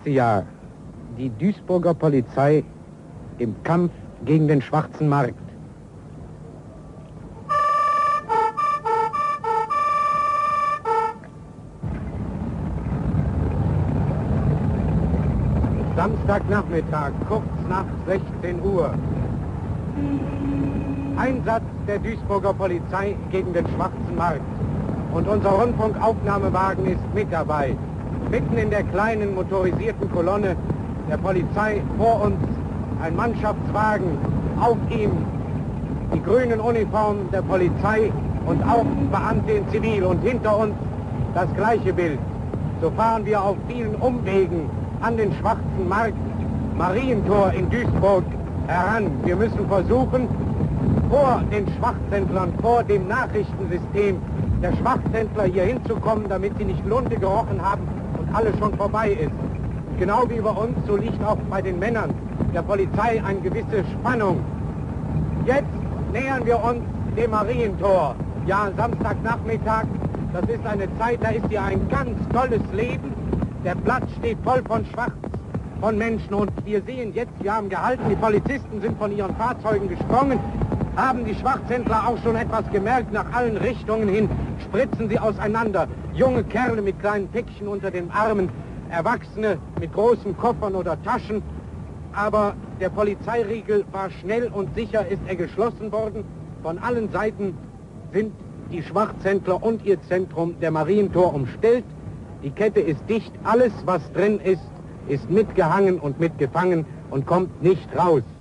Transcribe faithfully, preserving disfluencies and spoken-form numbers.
letzte Jahr die Duisburger Polizei im Kampf gegen den schwarzen Markt. Samstagnachmittag, kurz nach sechzehn Uhr. Einsatz der Duisburger Polizei gegen den schwarzen Markt. Und unser Rundfunkaufnahmewagen ist mit dabei. Mitten in der kleinen motorisierten Kolonne der Polizei vor uns ein Mannschaftswagen, auf ihm die grünen Uniformen der Polizei und auch Beamte in Zivil und hinter uns das gleiche Bild. So fahren wir auf vielen Umwegen an den schwarzen Markt, Marientor in Duisburg heran. Wir müssen versuchen, vor den Schwarzhändlern, vor dem Nachrichtensystem der Schwarzhändler hier hinzukommen, damit sie nicht Lunte gerochen haben und alles schon vorbei ist. Genau wie bei uns, so liegt auch bei den Männern der Polizei eine gewisse Spannung. Jetzt nähern wir uns dem Marientor. Ja, Samstagnachmittag, das ist eine Zeit, da ist hier ein ganz tolles Leben. Der Platz steht voll von Schwarz, von Menschen und wir sehen jetzt, wir haben gehalten, die Polizisten sind von ihren Fahrzeugen gesprungen, haben die Schwarzhändler auch schon etwas gemerkt, nach allen Richtungen hin spritzen sie auseinander. Junge Kerle mit kleinen Päckchen unter den Armen, Erwachsene mit großen Koffern oder Taschen. Aber der Polizeiriegel war schnell und sicher, ist er geschlossen worden. Von allen Seiten sind die Schwarzhändler und ihr Zentrum, der Marientor, umstellt. Die Kette ist dicht, alles was drin ist, ist mitgehangen und mitgefangen und kommt nicht raus.